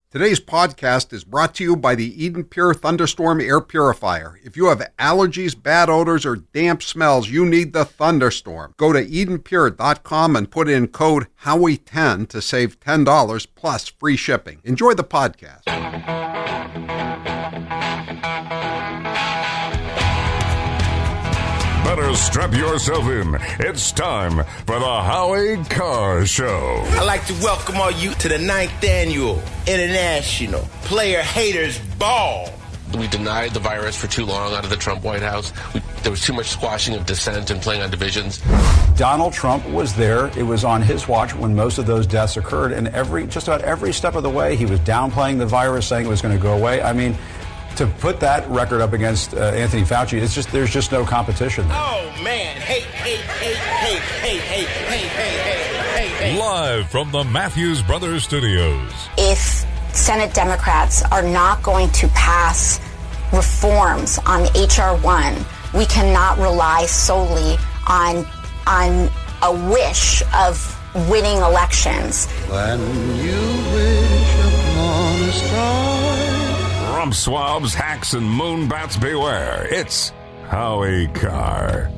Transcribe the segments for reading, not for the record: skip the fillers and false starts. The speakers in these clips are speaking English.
Today's podcast is brought to you by the Eden Pure Thunderstorm Air Purifier. If you have allergies, bad odors, or damp smells, you need the Thunderstorm. Go to EdenPure.com and put in code Howie10 to save $10 plus free shipping. Enjoy the podcast. Better strap yourself in. It's time for the Howie Carr Show. I'd like to welcome all you to the 9th Annual International Player Haters Ball. We denied the virus for too long out of the Trump White House. There was too much squashing of dissent and playing on divisions. Donald Trump was there. It was on his watch when most of those deaths occurred. And just about every step of the way, he was downplaying the virus, saying it was going to go away. I mean, to put that record up against Anthony Fauci, there's just no competition there. Oh, man. Hey. Live from the Matthews Brothers Studios. If Senate Democrats are not going to pass reforms on H.R. 1, we cannot rely solely on a wish of winning elections. When you wish upon a star. Rump swabs, hacks, and moonbats beware. It's Howie Carr.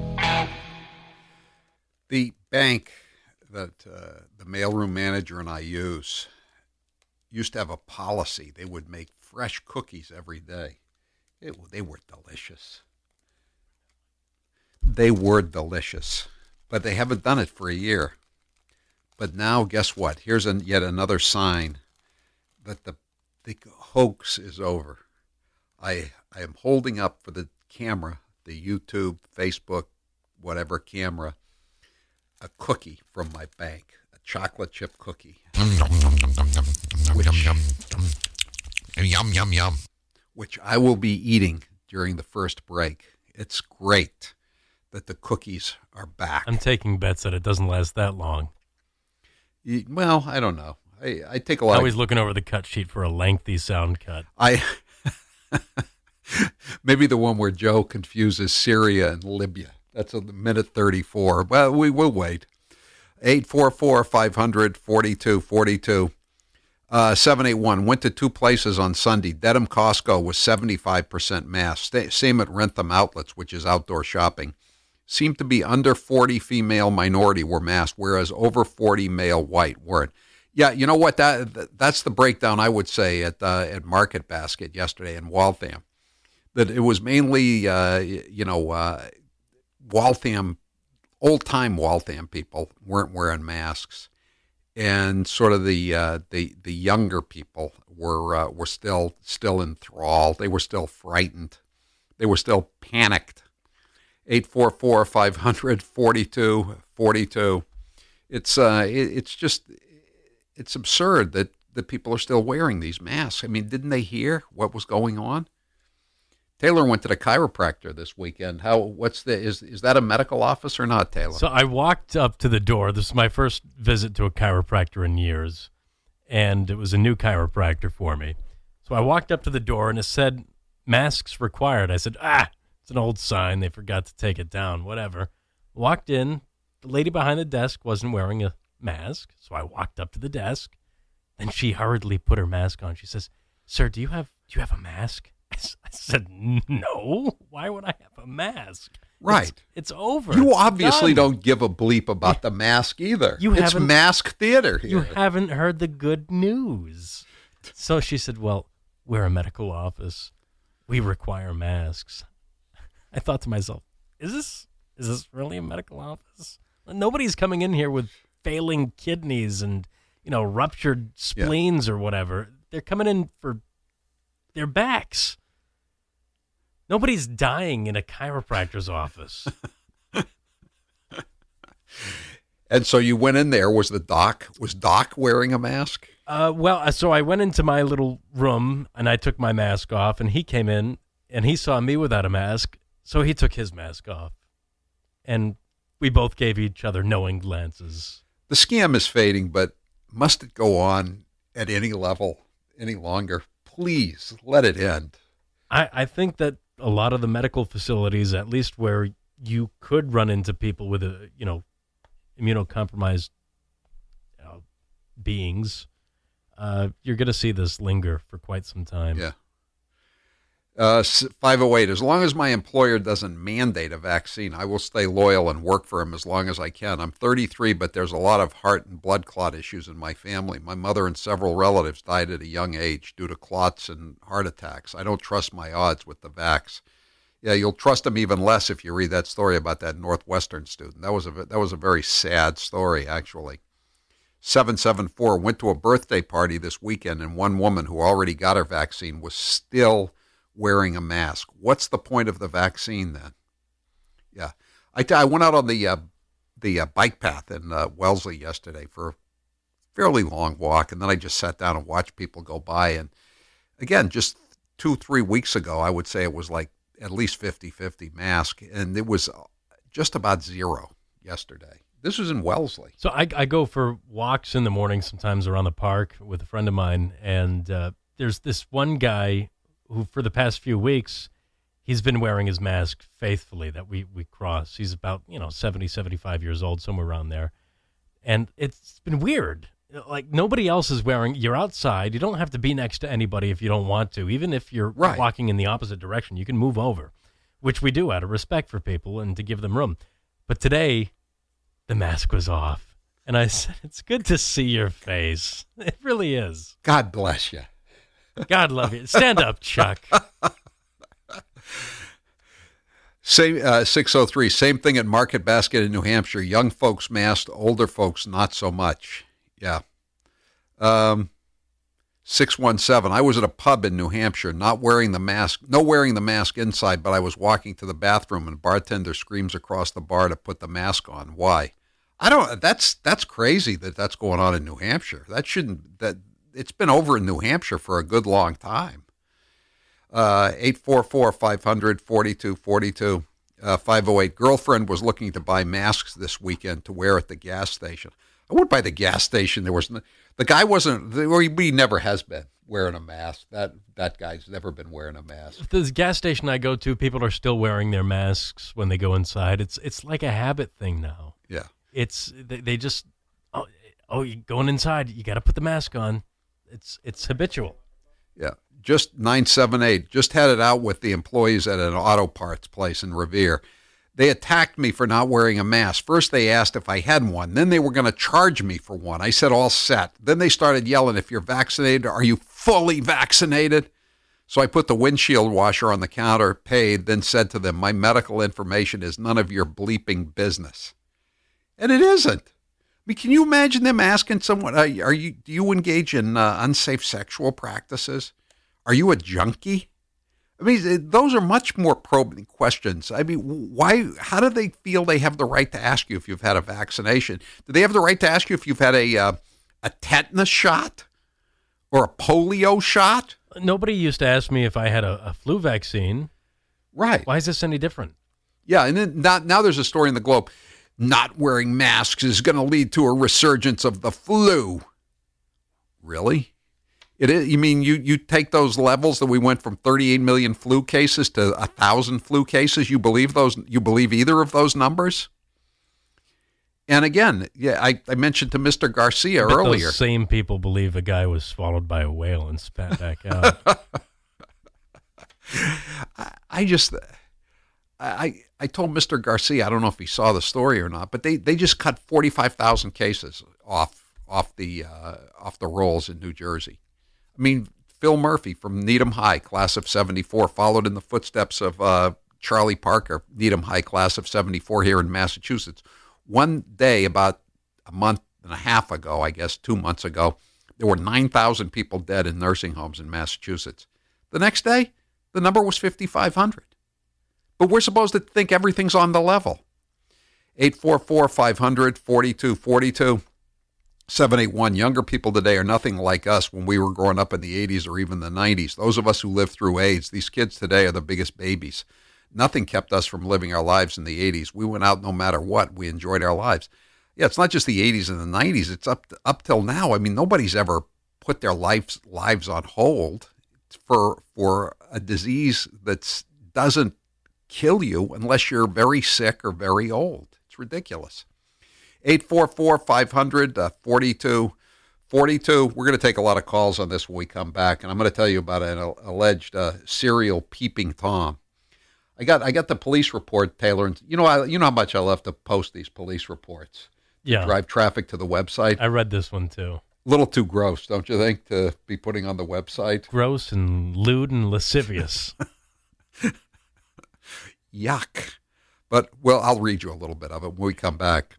The bank that the mailroom manager and I used to have a policy. They would make fresh cookies every day. They were delicious. They were delicious, but they haven't done it for a year. But now, guess what? Here's yet another sign that the hoax is over. I am holding up for the camera, the YouTube, Facebook, whatever camera, a cookie from my bank, a chocolate chip cookie. Which I will be eating during the first break. It's great that the cookies are back. I'm taking bets that it doesn't last that long. Well, I don't know. I take a lot. Always looking over the cut sheet for a lengthy sound cut. Maybe the one where Joe confuses Syria and Libya. That's a minute 34. Well, we will wait. 844-500-4242. 781. Went to two places on Sunday. Dedham Costco was 75% masked. Same at Rentham Outlets, which is outdoor shopping. Seemed to be under 40 female minority were masked, whereas over 40 male white weren't. Yeah, you know what? That's the breakdown, I would say, at Market Basket yesterday in Waltham. That it was mainly, Waltham, old-time Waltham people weren't wearing masks. And sort of the younger people were still enthralled. They were still frightened. They were still panicked. 844-500-4242. It's absurd that people are still wearing these masks. I mean, didn't they hear what was going on? Taylor went to the chiropractor this weekend. Is that a medical office or not, Taylor? So I walked up to the door. This is my first visit to a chiropractor in years, and it was a new chiropractor for me. So I walked up to the door, and it said, masks required. I said, it's an old sign. They forgot to take it down, whatever. Walked in. The lady behind the desk wasn't wearing a mask, so I walked up to the desk. Then she hurriedly put her mask on. She says, "Sir, do you have a mask?" I said, "No. Why would I have a mask?" Right. It's over. You obviously don't give a bleep about the mask either. It's mask theater here. You haven't heard the good news. So she said, "Well, we're a medical office. We require masks." I thought to myself, is this really a medical office? Nobody's coming in here with failing kidneys and, ruptured spleens or whatever. They're coming in for their backs. Nobody's dying in a chiropractor's office. And so you went in there. Was Doc wearing a mask? So I went into my little room and I took my mask off, and he came in and he saw me without a mask, so he took his mask off. And we both gave each other knowing glances. The scam is fading, but must it go on at any level any longer? Please let it end. I think that a lot of the medical facilities, at least where you could run into people with immunocompromised beings, you're going to see this linger for quite some time. Yeah. 508, as long as my employer doesn't mandate a vaccine, I will stay loyal and work for him as long as I can. I'm 33, but there's a lot of heart and blood clot issues in my family. My mother and several relatives died at a young age due to clots and heart attacks. I don't trust my odds with the vax. Yeah, you'll trust them even less if you read that story about that Northwestern student. That was a very sad story, actually. 774, went to a birthday party this weekend, and one woman who already got her vaccine was still wearing a mask. What's the point of the vaccine then? Yeah, I went out on the bike path in Wellesley yesterday for a fairly long walk, and then I just sat down and watched people go by. And again, just 2-3 weeks ago, I would say it was like at least 50-50 mask, and it was just about zero yesterday. This was in Wellesley. So I go for walks in the morning sometimes around the park with a friend of mine, and there's this one guy who for the past few weeks, he's been wearing his mask faithfully that we cross. He's about, 70, 75 years old, somewhere around there. And it's been weird. Like nobody else is wearing, you're outside. You don't have to be next to anybody if you don't want to. Even if you're walking in the opposite direction, you can move over, which we do out of respect for people and to give them room. But today, the mask was off. And I said, it's good to see your face. It really is. God bless you. God love you. Stand up, Chuck. Same 603. Same thing at Market Basket in New Hampshire. Young folks masked, older folks not so much. Yeah. 617. I was at a pub in New Hampshire, no wearing the mask inside, but I was walking to the bathroom and bartender screams across the bar to put the mask on. Why? That's crazy that's going on in New Hampshire. It's been over in New Hampshire for a good long time. 844-500-4242. 508. Girlfriend was looking to buy masks this weekend to wear at the gas station. I went by the gas station. The guy wasn't, or he never has been wearing a mask. That guy's never been wearing a mask. The gas station I go to, people are still wearing their masks when they go inside. It's like a habit thing now. Yeah. They just, you're going inside, you got to put the mask on. It's habitual. Yeah. Just 978. Just had it out with the employees at an auto parts place in Revere. They attacked me for not wearing a mask. First, they asked if I had one. Then they were going to charge me for one. I said, all set. Then they started yelling, if you're vaccinated, are you fully vaccinated? So I put the windshield washer on the counter, paid, then said to them, my medical information is none of your bleeping business. And it isn't. I mean, can you imagine them asking someone, do you engage in unsafe sexual practices? Are you a junkie? I mean, those are much more probing questions. I mean, how do they feel they have the right to ask you if you've had a vaccination? Do they have the right to ask you if you've had a tetanus shot or a polio shot? Nobody used to ask me if I had a flu vaccine. Right. Why is this any different? Yeah, and then now there's a story in the Globe. Not wearing masks is going to lead to a resurgence of the flu. Really? It is. You mean you take those levels that we went from 38 million flu cases to 1,000 flu cases? You believe those? You believe either of those numbers? And again, yeah, I mentioned to Mr. Garcia earlier. Those same people believe a guy was swallowed by a whale and spat back out. I told Mr. Garcia, I don't know if he saw the story or not, but they just cut 45,000 cases off the rolls in New Jersey. I mean, Phil Murphy from Needham High, class of 74, followed in the footsteps of Charlie Parker, Needham High, class of 74 here in Massachusetts. One day, about a month and a half ago, I guess 2 months ago, there were 9,000 people dead in nursing homes in Massachusetts. The next day, the number was 5,500. But we're supposed to think everything's on the level. 844-500-4242. 781. Younger people today are nothing like us when we were growing up in the 80s or even the 90s. Those of us who lived through AIDS, these kids today are the biggest babies. Nothing kept us from living our lives in the 80s. We went out no matter what. We enjoyed our lives. Yeah, it's not just the 80s and the 90s. It's up till now. I mean, nobody's ever put their lives on hold for a disease that doesn't kill you unless you're very sick or very old. It's ridiculous. 844-500-4242. 42. We're going to take a lot of calls on this when we come back, and I'm going to tell you about an alleged serial peeping Tom. I got the police report, Taylor, and you know how much I love to post these police reports. Yeah. Drive traffic to the website. I read this one too. A little too gross, don't you think, to be putting on the website? Gross and lewd and lascivious. Yuck. But, well, I'll read you a little bit of it when we come back.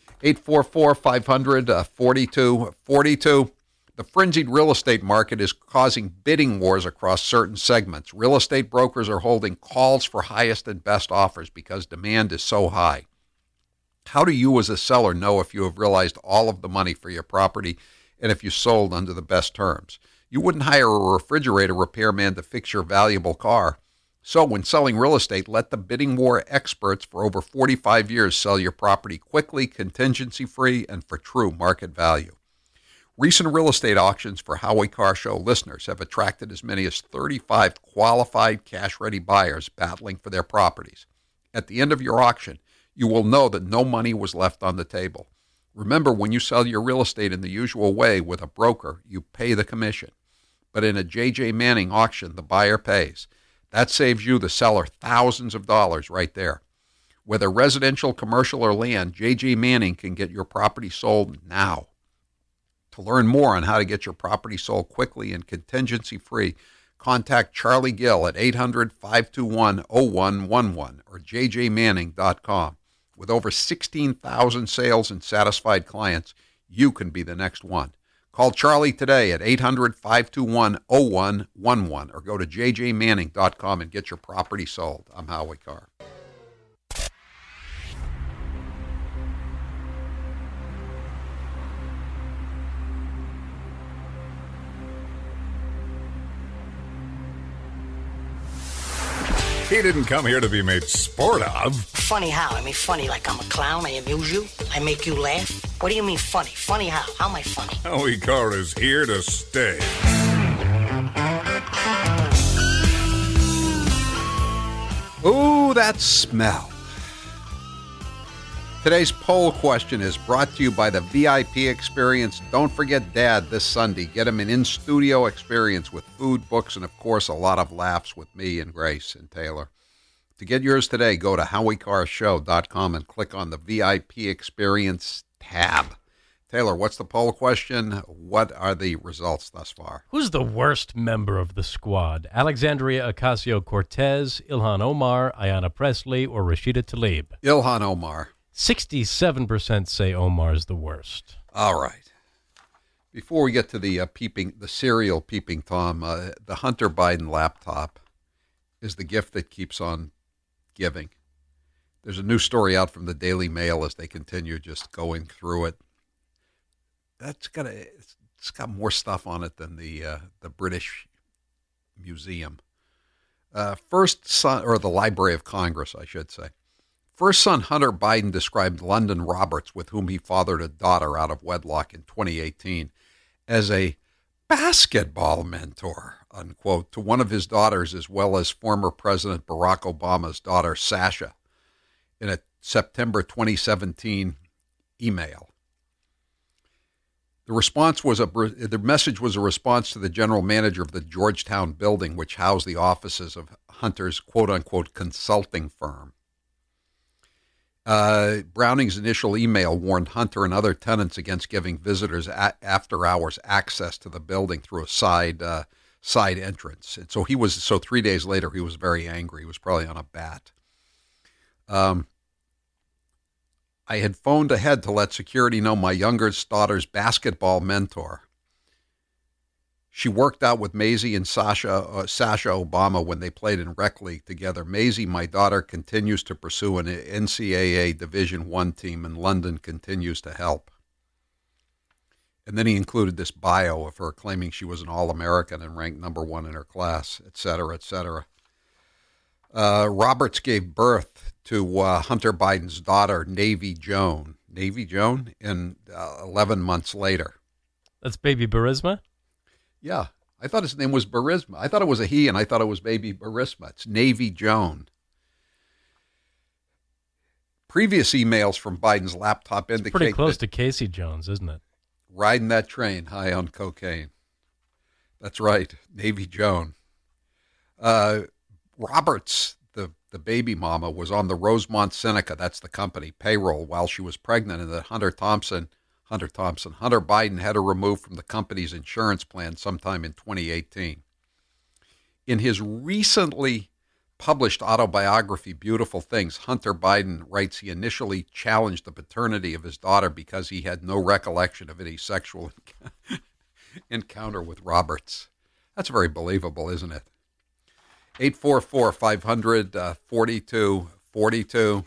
844-500-4242. The frenzied real estate market is causing bidding wars across certain segments. Real estate brokers are holding calls for highest and best offers because demand is so high. How do you as a seller know if you have realized all of the money for your property and if you sold under the best terms? You wouldn't hire a refrigerator repairman to fix your valuable car. So when selling real estate, let the bidding war experts for over 45 years sell your property quickly, contingency-free, and for true market value. Recent real estate auctions for Howie Carr Show listeners have attracted as many as 35 qualified cash-ready buyers battling for their properties. At the end of your auction, you will know that no money was left on the table. Remember, when you sell your real estate in the usual way with a broker, you pay the commission. But in a J.J. Manning auction, the buyer pays. That saves you, the seller, thousands of dollars right there. Whether residential, commercial, or land, J.J. Manning can get your property sold now. To learn more on how to get your property sold quickly and contingency-free, contact Charlie Gill at 800-521-0111 or jjmanning.com. With over 16,000 sales and satisfied clients, you can be the next one. Call Charlie today at 800-521-0111 or go to jjmanning.com and get your property sold. I'm Howie Carr. He didn't come here to be made sport of. Funny how? I mean, funny like I'm a clown, I amuse you, I make you laugh? What do you mean funny? Funny how? How am I funny? Howie Carr is here to stay. Ooh, that smell. Today's poll question is brought to you by the VIP Experience. Don't forget Dad this Sunday. Get him an in-studio experience with food, books, and, of course, a lot of laughs with me and Grace and Taylor. To get yours today, go to HowieCarrShow.com and click on the VIP Experience tab. Taylor, what's the poll question? What are the results thus far? Who's the worst member of the squad? Alexandria Ocasio-Cortez, Ilhan Omar, Ayanna Pressley, or Rashida Tlaib? Ilhan Omar. 67% say Omar's the worst. All right. Before we get to the serial peeping Tom, the Hunter Biden laptop is the gift that keeps on giving. There's a new story out from the Daily Mail as they continue just going through it. It's got more stuff on it than the British Museum. First son, or the Library of Congress, I should say. First son Hunter Biden described London Roberts, with whom he fathered a daughter out of wedlock in 2018, as a basketball mentor, unquote, to one of his daughters, as well as former President Barack Obama's daughter, Sasha, in a September 2017 email. The message was a response to the general manager of the Georgetown building, which housed the offices of Hunter's quote-unquote consulting firm. Browning's initial email warned Hunter and other tenants against giving visitors after-hours access to the building through a side entrance. And so 3 days later, he was very angry. He was probably on a bat. I had phoned ahead to let security know my youngest daughter's basketball mentor. She worked out with Maisie and Sasha Obama when they played in rec league together. Maisie, my daughter, continues to pursue an NCAA Division I team, and London continues to help. And then he included this bio of her claiming she was an All-American and ranked number 1 in her class, et cetera, et cetera. Roberts gave birth to Hunter Biden's daughter, Navy Joan. Navy Joan? 11 months later. That's baby Burisma? Yeah. I thought his name was Burisma. I thought it was a he, and I thought it was baby Burisma. It's Navy Joan. Previous emails from Biden's laptop indicate pretty close to Casey Jones, isn't it? riding that train high on cocaine. That's right, Navy Joan. Roberts, the baby mama, was on the Rosemont Seneca, that's the company, payroll while she was pregnant, and that Hunter Biden had her removed from the company's insurance plan sometime in 2018. In his recently published autobiography, Beautiful Things, Hunter Biden writes he initially challenged the paternity of his daughter because he had no recollection of any sexual encounter with Roberts. That's very believable, isn't it? 844-500-4242.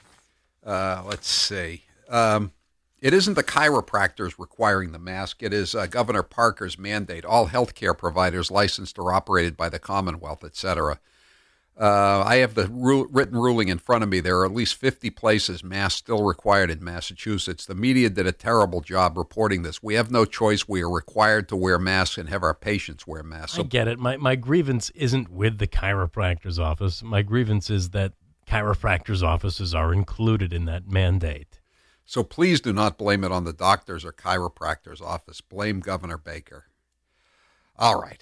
Let's see. It isn't the chiropractors requiring the mask. It is Governor Parker's mandate. All healthcare providers licensed or operated by the Commonwealth, etc. I have the written ruling in front of me. There are at least 50 places masks still required in Massachusetts. The media did a terrible job reporting this. We have no choice. We are required to wear masks and have our patients wear masks. I get it. My grievance isn't with the chiropractor's office. My grievance is that chiropractor's offices are included in that mandate. So please do not blame it on the doctor's or chiropractor's office. Blame Governor Baker. All right,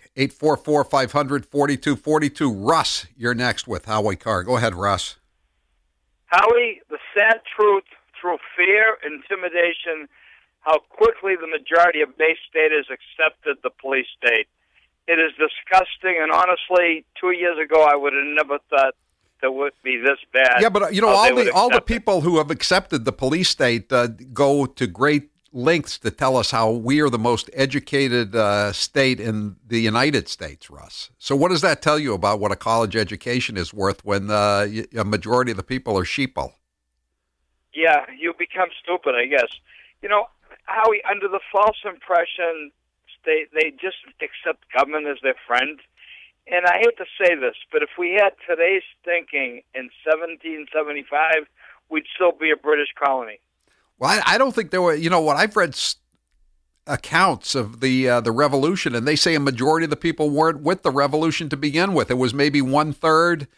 844-500-4242. Russ, you're next with Howie Carr. Go ahead, Russ. Howie, the sad truth through fear, intimidation, how quickly the majority of Bay Staters accepted the police state. It is disgusting, and honestly, 2 years ago, I would have never thought that would be this bad. Yeah, but all the people who have accepted the police state go to great lengths to tell us how we are the most educated state in the United States, Russ. So what does that tell you about what a college education is worth when a majority of the people are sheeple? Yeah, you become stupid, I guess. You know, Howie, under the false impression, they just accept government as their friend. And I hate to say this, but if we had today's thinking in 1775, we'd still be a British colony. Well, I don't think there were, I've read accounts of the revolution, and they say a majority of the people weren't with the revolution to begin with. It was maybe 1/3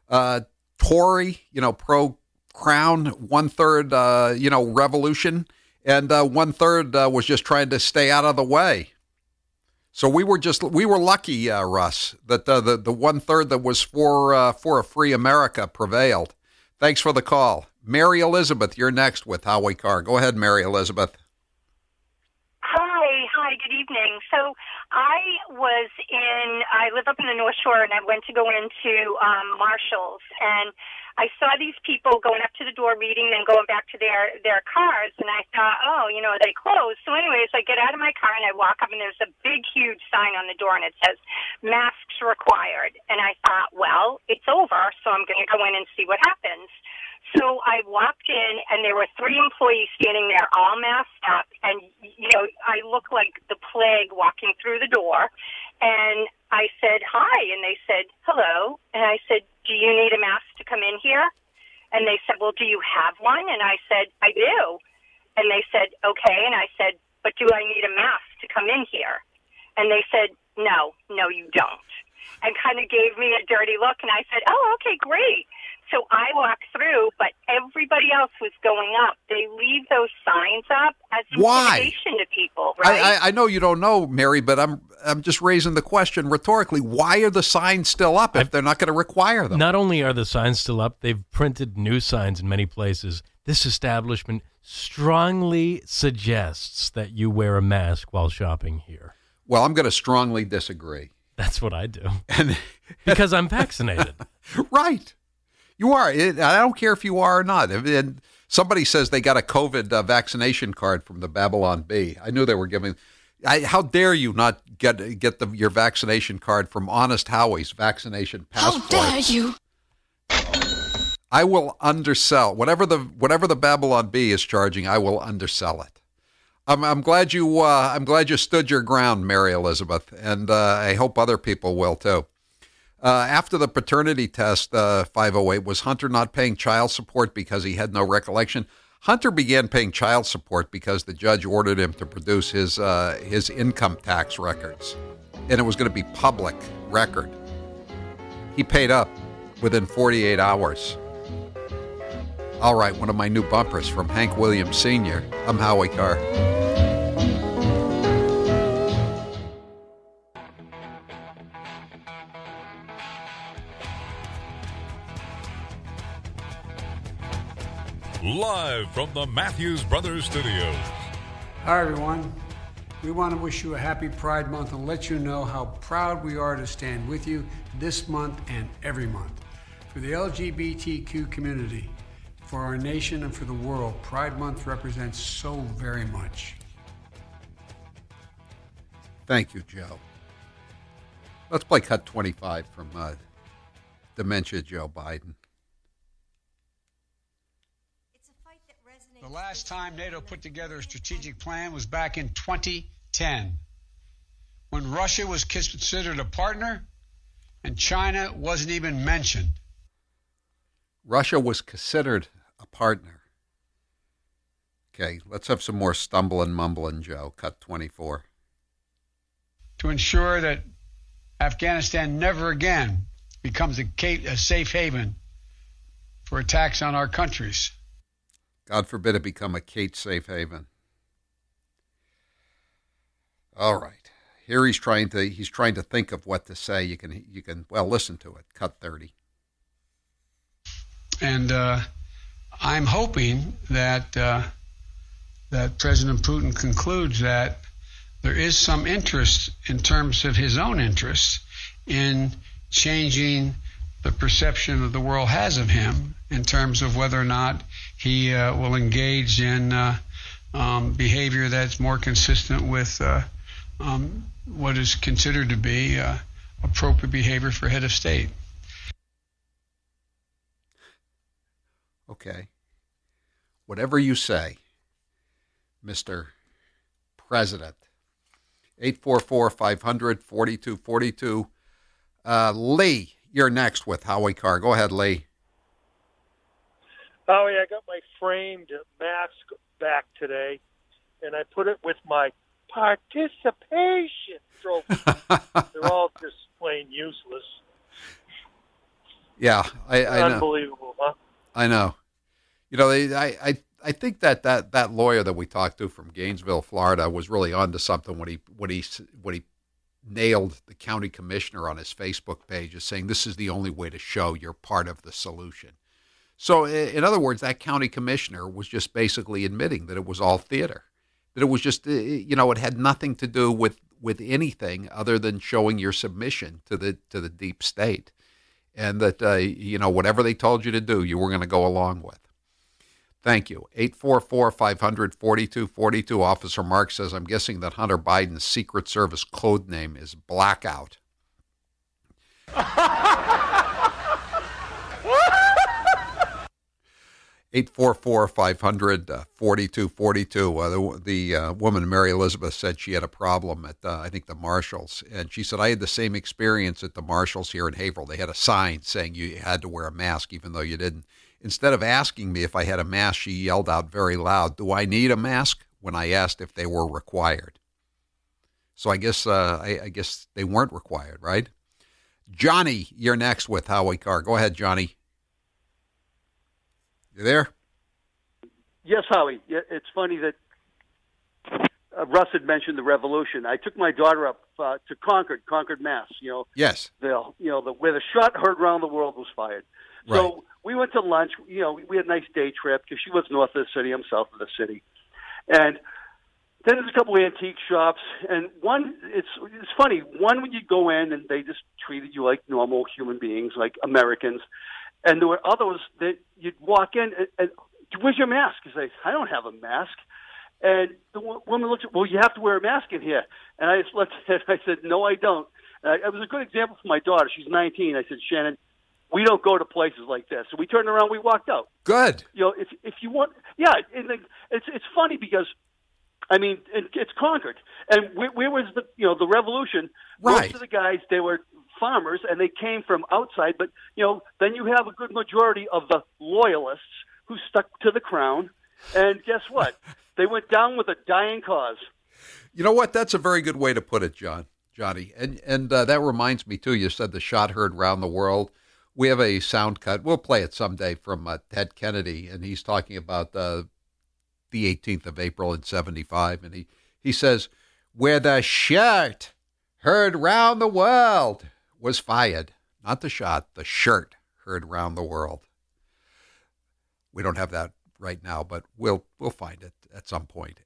Tory, pro-crown, 1/3, revolution, and 1/3 was just trying to stay out of the way. So we were lucky, Russ, that the 1/3 that was for a free America prevailed. Thanks for the call. Mary Elizabeth, you're next with Howie Carr. Go ahead, Mary Elizabeth. Hi, good evening. So I live up in the North Shore, and I went to go into Marshall's, and I saw these people going up to the door, reading, and going back to their cars, and I thought, they closed. So anyways, I get out of my car, and I walk up, and there's a big, huge sign on the door, and it says, masks required. And I thought, well, it's over, so I'm going to go in and see what happens. So I walked in, and there were 3 employees standing there, all masked up, and, I look like the plague walking through the door, and I said, hi, and they said, hello, and I said, do you need a mask to come in here? And they said, well, do you have one? And I said, I do. And they said, okay, and I said, but do I need a mask to come in here? And they said, no, you don't, and kind of gave me a dirty look, and I said, oh, okay, great. So I walked through, but everybody else was going up. They leave those signs up as intimidation to people, right? I know you don't know, Mary, but I'm just raising the question rhetorically. Why are the signs still up if they're not going to require them? Not only are the signs still up, they've printed new signs in many places. This establishment strongly suggests that you wear a mask while shopping here. Well, I'm going to strongly disagree. That's what I do. Because I'm vaccinated. Right. You are. I don't care if you are or not. And somebody says they got a COVID vaccination card from the Babylon Bee. I knew they were giving. How dare you not get your vaccination card from Honest Howie's vaccination passport? How dare you? I will undersell whatever the Babylon Bee is charging. I will undersell it. I'm glad you stood your ground, Mary Elizabeth, and I hope other people will too. After the paternity test, 508, was Hunter not paying child support because he had no recollection? Hunter began paying child support because the judge ordered him to produce his income tax records, and it was going to be public record. He paid up within 48 hours. All right, one of my new bumpers from Hank Williams Sr. I'm Howie Carr. live from the Matthews Brothers Studios. Hi, everyone. We want to wish you a happy Pride Month and let you know how proud we are to stand with you this month and every month. For the LGBTQ community, for our nation, and for the world, Pride Month represents so very much. Thank you, Joe. Let's play cut 25 from Dementia Joe Biden. The last time NATO put together a strategic plan was back in 2010, when Russia was considered a partner and China wasn't even mentioned. Russia was considered a partner. Okay, let's have some more stumbling, mumbling, Joe. Cut 24. To ensure that Afghanistan never again becomes a safe haven for attacks on our countries. God forbid it become a Kate safe haven. All right. Here he's trying to think of what to say. You can listen to it. Cut 30. And I'm hoping that that President Putin concludes that there is some interest in terms of his own interests in changing the perception that the world has of him in terms of whether or not he will engage in behavior that's more consistent with what is considered to be appropriate behavior for head of state. Okay. Whatever you say, Mr. President. 844-500-4242. Lee, you're next with Howie Carr. Go ahead, Lee. Howie, I got my framed mask back today, and I put it with my participation trophy. They're all just plain useless. Yeah, I know. Unbelievable, huh? I know. You know, I think that lawyer that we talked to from Gainesville, Florida, was really onto something when he nailed the county commissioner on his Facebook page as saying this is the only way to show you're part of the solution. So, in other words, that county commissioner was just basically admitting that it was all theater, that it was just, it had nothing to do with anything other than showing your submission to the deep state, and that whatever they told you to do, you were going to go along with. Thank you. 844-500-4242. Officer Mark says, I'm guessing that Hunter Biden's Secret Service code name is Blackout. 844-500-4242. The woman, Mary Elizabeth, said she had a problem at, I think, the Marshalls. And she said, I had the same experience at the Marshalls here in Haverhill. They had a sign saying you had to wear a mask even though you didn't. Instead of asking me if I had a mask, she yelled out very loud, do I need a mask? When I asked if they were required. So I guess they weren't required, right? Johnny, you're next with Howie Carr. Go ahead, Johnny. You there? Yes, Howie. It's funny that Russ had mentioned the revolution. I took my daughter up to Concord, Mass. Yes. Where the shot heard around the world was fired. Right. So we went to lunch. We had a nice day trip because she lives north of the city. I'm south of the city. And then there's a couple of antique shops, and one, it's funny. One, when you go in and they just treated you like normal human beings, like Americans, and there were others that you'd walk in and where's your mask? You say, I don't have a mask. And the woman looked at, well, you have to wear a mask in here. And I just looked at it, I said, no, I don't. It was a good example for my daughter. She's 19. I said, Shannon, we don't go to places like this. So we turned around, we walked out. Good. If you want, yeah, it's funny because, I mean, it's Concord. And where was the revolution? Right. Most of the guys, they were farmers, and they came from outside. But, then you have a good majority of the loyalists who stuck to the crown. And guess what? They went down with a dying cause. You know what? That's a very good way to put it, Johnny. And that reminds me, too, you said the shot heard round the world. We have a sound cut. We'll play it someday from Ted Kennedy, and he's talking about the 18th of April in 75. And he says, where the shot heard round the world was fired. Not the shot, the shirt heard round the world. We don't have that right now, but we'll find it at some point.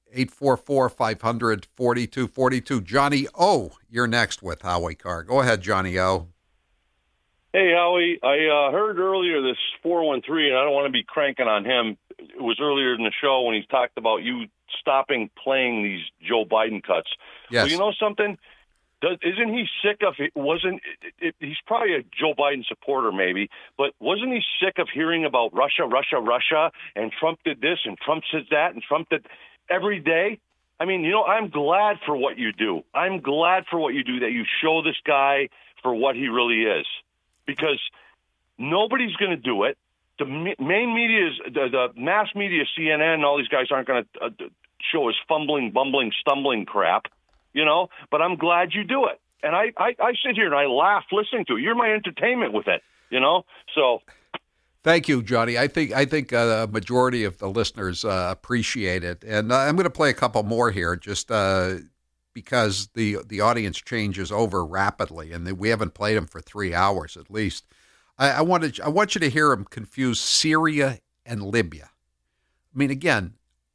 844-500-4242. Johnny O, you're next with Howie Carr. Go ahead, Johnny O. Hey, Howie. I heard earlier this 413, and I don't want to be cranking on him. It was earlier in the show when he talked about you stopping playing these Joe Biden cuts. Yes. Well, you know something? Isn't he sick of it? He's probably a Joe Biden supporter, maybe, but wasn't he sick of hearing about Russia, and Trump did this, and Trump said that, and Trump did every day? I mean, I'm glad for what you do. I'm glad for what you do, that you show this guy for what he really is, because nobody's going to do it. The main media, the mass media, CNN, all these guys aren't going to show us fumbling, bumbling, stumbling crap. But I'm glad you do it. And I sit here and I laugh listening to it. You're my entertainment with it, so. Thank you, Johnny. I think a majority of the listeners appreciate it. And I'm going to play a couple more here just because the audience changes over rapidly, and we haven't played them for 3 hours at least. I want you to hear them confuse Syria and Libya. I mean, again,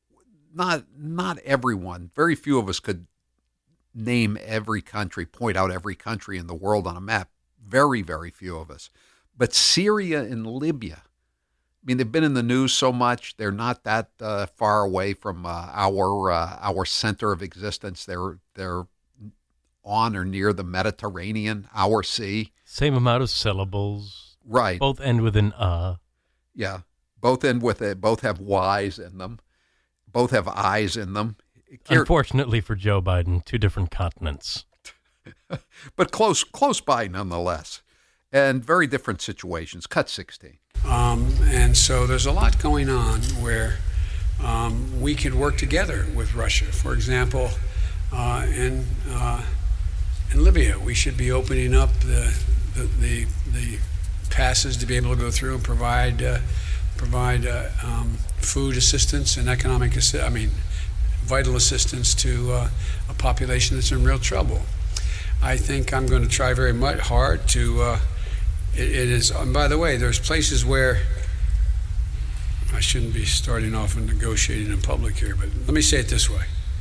not everyone, very few of us could name every country, point out every country in the world on a map. Very, very few of us. But Syria and Libya, I mean, they've been in the news so much. They're not that far away from our center of existence. They're on or near the Mediterranean, our sea. Same amount of syllables. Right. Both end with an Yeah. Both end with both have Y's in them. Both have I's in them. Unfortunately for Joe Biden, 2 different continents. But close by nonetheless. And very different situations. Cut 16. And so there's a lot going on where we could work together with Russia. For example, in Libya, we should be opening up the passes to be able to go through and provide food assistance and vital assistance to a population that's in real trouble. I think I'm going to try very much hard to. It is. And by the way, there's places where I shouldn't be starting off and negotiating in public here, but let me say it this way: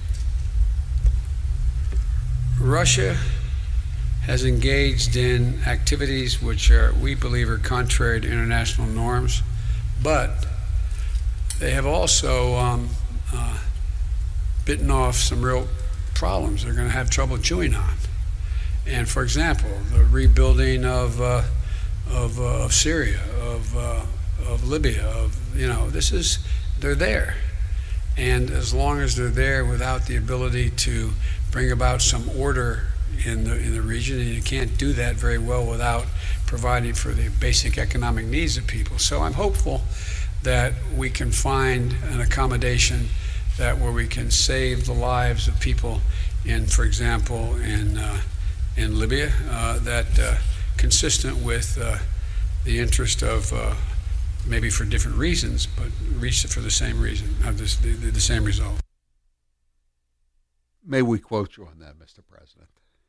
Russia has engaged in activities which we believe are contrary to international norms, but they have also bitten off some real problems they're going to have trouble chewing on. And for example, the rebuilding of Syria, of Libya, they're there. And as long as they're there without the ability to bring about some order in the region, and you can't do that very well without providing for the basic economic needs of people. So I'm hopeful that we can find an accommodation where we can save the lives of people for example, in Libya, consistent with the interest of maybe for different reasons, but reached for the same reason, the same result. May we quote you on that, Mr. President?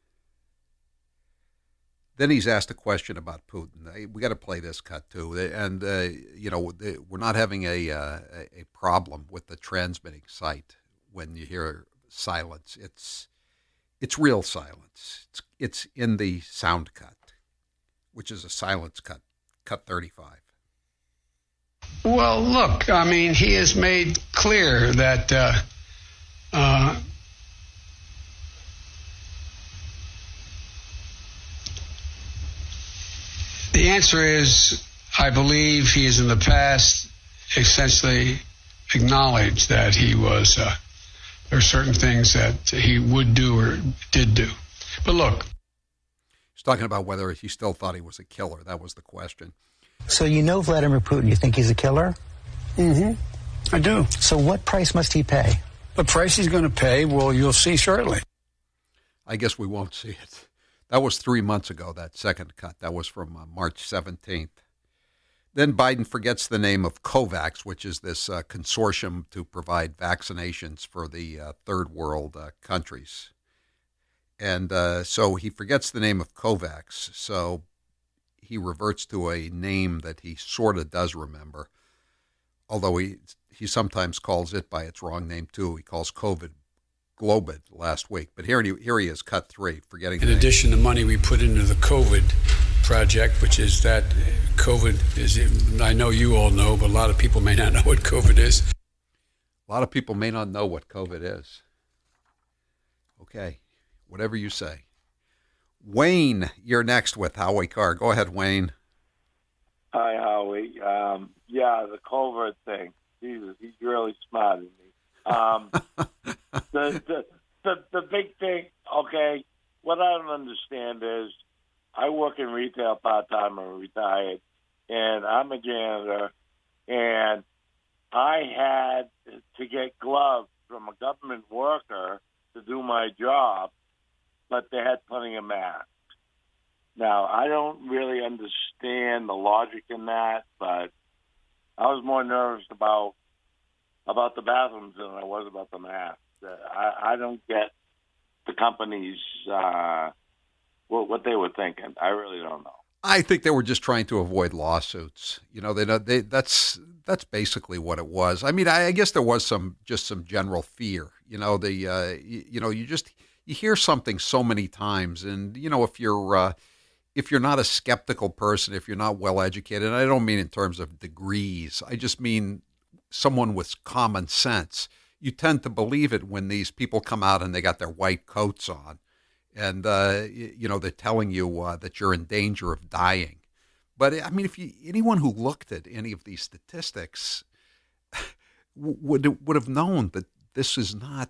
Then he's asked a question about Putin. We got to play this cut too, and we're not having a problem with the transmitting site when you hear silence. It's real silence. It's in the sound cut, which is a silence cut 35. Well, look, he has made clear that the answer is, I believe he has in the past essentially acknowledged that he was, there are certain things that he would do or did do. But look. He's talking about whether he still thought he was a killer. That was the question. So Vladimir Putin, you think he's a killer? Mm-hmm. I do. So what price must he pay? The price he's going to pay, well, you'll see shortly. I guess we won't see it. That was 3 months ago, that second cut. That was from March 17th. Then Biden forgets the name of COVAX, which is this consortium to provide vaccinations for the third world countries. And so he forgets the name of COVAX. So he reverts to a name that he sort of does remember, although he sometimes calls it by its wrong name, too. He calls COVID Globid last week. But here he is, cut 3, forgetting in addition to money we put into the COVID project, which is that COVID is, I know you all know, but a lot of people may not know what COVID is. A lot of people may not know what COVID is. Okay, whatever you say. Wayne, you're next with Howie Carr. Go ahead, Wayne. Hi, Howie. Yeah, the COVID thing. Jesus, he's really smart in me. The big thing, okay, what I don't understand is I work in retail part-time. I'm retired, and I'm a janitor, and I had to get gloves from a government worker to do my job, but they had plenty of masks. Now, I don't really understand the logic in that, but I was more nervous about the bathrooms than I was about the masks. I don't get the companies what they were thinking. I really don't know. I think they were just trying to avoid lawsuits. You know, that's basically what it was. I mean, I guess there was some general fear. You know, you hear something so many times, and you know, if you're not a skeptical person, if you're not well educated, and I don't mean in terms of degrees, I just mean someone with common sense, you tend to believe it when these people come out and they got their white coats on, and you know, they're telling you that you're in danger of dying. But I mean, anyone who looked at any of these statistics would have known that this was not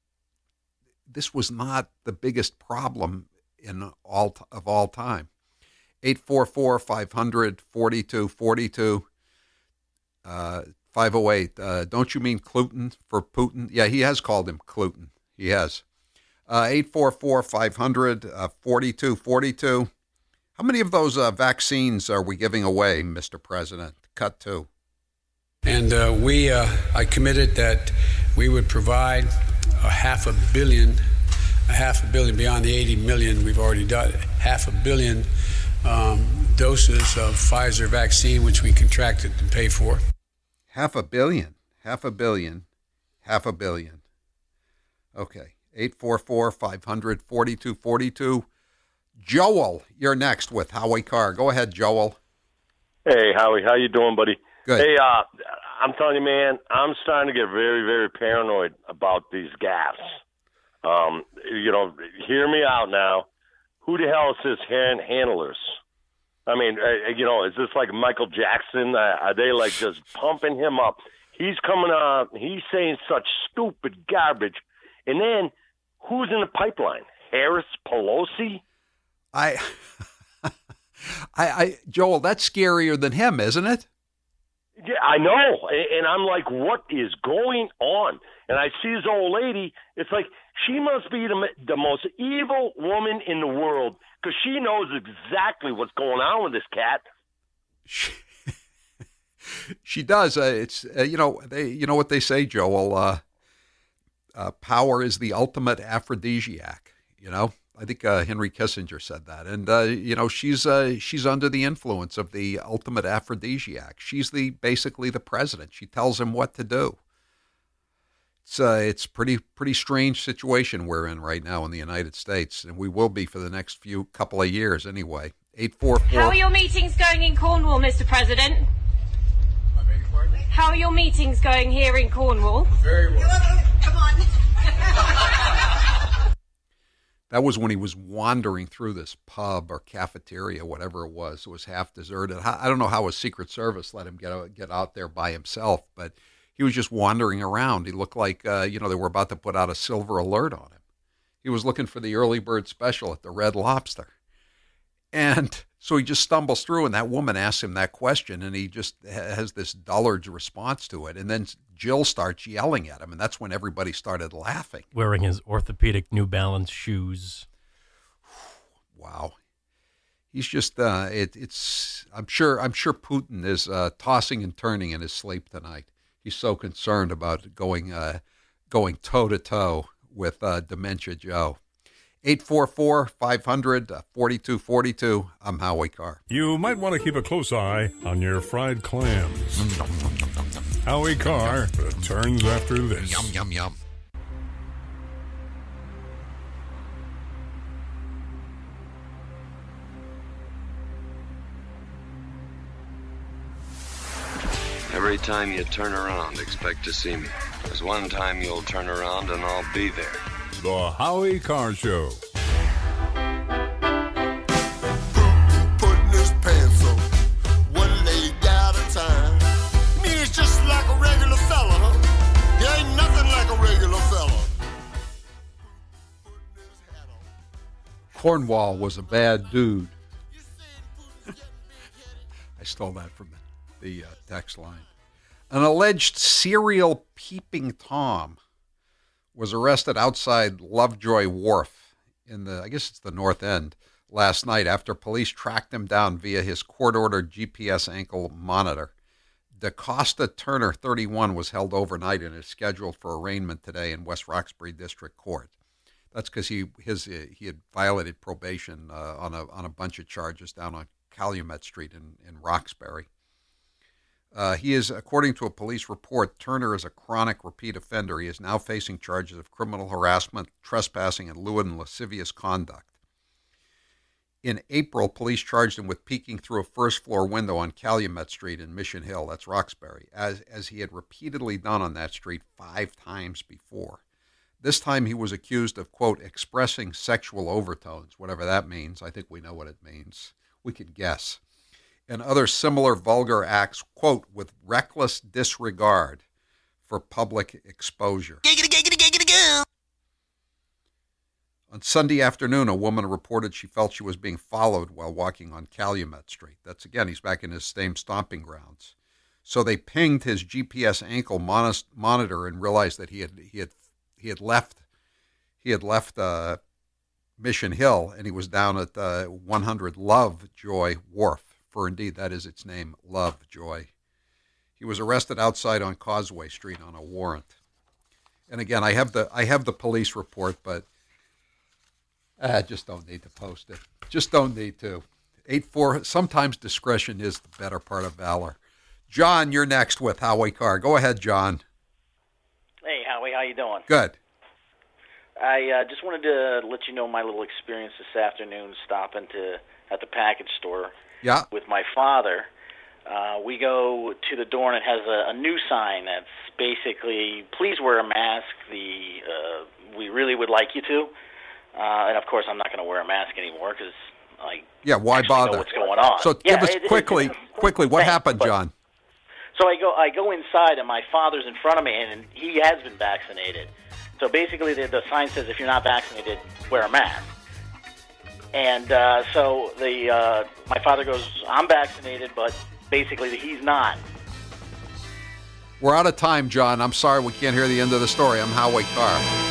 the biggest problem of all time. 844-500-4242. 508. Don't you mean Cluten for Putin? Yeah, he has called him Cluten. He has. 844-500-4242. How many of those vaccines are we giving away, Mr. President? Cut 2. And I committed that we would provide $500 million beyond the 80 million we've already done. 500 million doses of Pfizer vaccine, which we contracted to pay for. 500 million. Okay. 844-500-4242. Joel, you're next with Howie Carr. Go ahead, Joel. Hey, Howie. How you doing, buddy? Good. Hey, I'm telling you, man, I'm starting to get very, very paranoid about these gaffes. You know, hear me out now. Who the hell is his handlers? I mean, you know, is this like Michael Jackson? Are they like just pumping him up? He's coming out, he's saying such stupid garbage. And then who's in the pipeline? Harris Pelosi? Joel, that's scarier than him, isn't it? Yeah, I know. And I'm like, what is going on? And I see this old lady. It's like she must be the most evil woman in the world because she knows exactly what's going on with this cat. She does. It's you know what they say, Joel. Power is the ultimate aphrodisiac. You know, I think Henry Kissinger said that, and you know, she's under the influence of the ultimate aphrodisiac. She's basically the president. She tells him what to do. It's pretty strange situation we're in right now in the United States, and we will be for the next couple of years anyway. 844. How are your meetings going in Cornwall, Mr. President? How are your meetings going here in Cornwall? Very well. Come on. That was when he was wandering through this pub or cafeteria, whatever it was. It was half deserted. I don't know how his Secret Service let him get out there by himself, but he was just wandering around. He looked like, you know, they were about to put out a silver alert on him. He was looking for the early bird special at the Red Lobster. And so he just stumbles through, and that woman asks him that question, and he just has this dullard response to it. And then Jill starts yelling at him, and that's when everybody started laughing. Wearing his orthopedic New Balance shoes. Wow. He's just, I'm sure Putin is tossing and turning in his sleep tonight. He's so concerned about going toe-to-toe with Dementia Joe. 844-500-4242. I'm Howie Carr. You might want to keep a close eye on your fried clams. Howie Carr returns after this. Yum, yum, yum. Every time you turn around, expect to see me. There's one time you'll turn around and I'll be there. The Howie Carr Show. Putting his pants on, one leg at a time. Me, it's just like a regular fella, huh? There ain't nothing like a regular fella. Cornwall was a bad dude. I stole that from the text line. An alleged serial peeping Tom was arrested outside Lovejoy Wharf in I guess it's the North End, last night after police tracked him down via his court-ordered GPS ankle monitor. DeCosta Turner, 31, was held overnight and is scheduled for arraignment today in West Roxbury District Court. That's because he had violated probation on a bunch of charges down on Calumet Street in Roxbury. He is, according to a police report, Turner is a chronic repeat offender. He is now facing charges of criminal harassment, trespassing, and lewd and lascivious conduct. In April, police charged him with peeking through a first-floor window on Calumet Street in Mission Hill, that's Roxbury, as he had repeatedly done on that street 5 times before. This time he was accused of, quote, expressing sexual overtones, whatever that means. I think we know what it means. We could guess. And other similar vulgar acts, quote, with reckless disregard for public exposure. On Sunday afternoon, a woman reported she felt she was being followed while walking on Calumet Street. That's, again, he's back in his same stomping grounds. So they pinged his GPS ankle monitor and realized that he had left Mission Hill, and he was down at 100 Lovejoy Wharf. For indeed, that is its name, Lovejoy. He was arrested outside on Causeway Street on a warrant. And again, I have the police report, but I just don't need to post it. Just don't need to. 8-4. Sometimes discretion is the better part of valor. John, you're next with Howie Carr. Go ahead, John. Hey, Howie, how you doing? Good. I just wanted to let you know my little experience this afternoon stopping at the package store. Yeah. With my father. We go to the door and it has a new sign that's basically, please wear a mask. We really would like you to. And of course, I'm not going to wear a mask anymore because I why bother? know what's going on. So give us quickly, what happened, John? So I go inside and my father's in front of me and he has been vaccinated. So basically, the sign says if you're not vaccinated, wear a mask. And so my father goes, I'm vaccinated, but basically he's not. We're out of time, John. I'm sorry we can't hear the end of the story. I'm Howie Carr.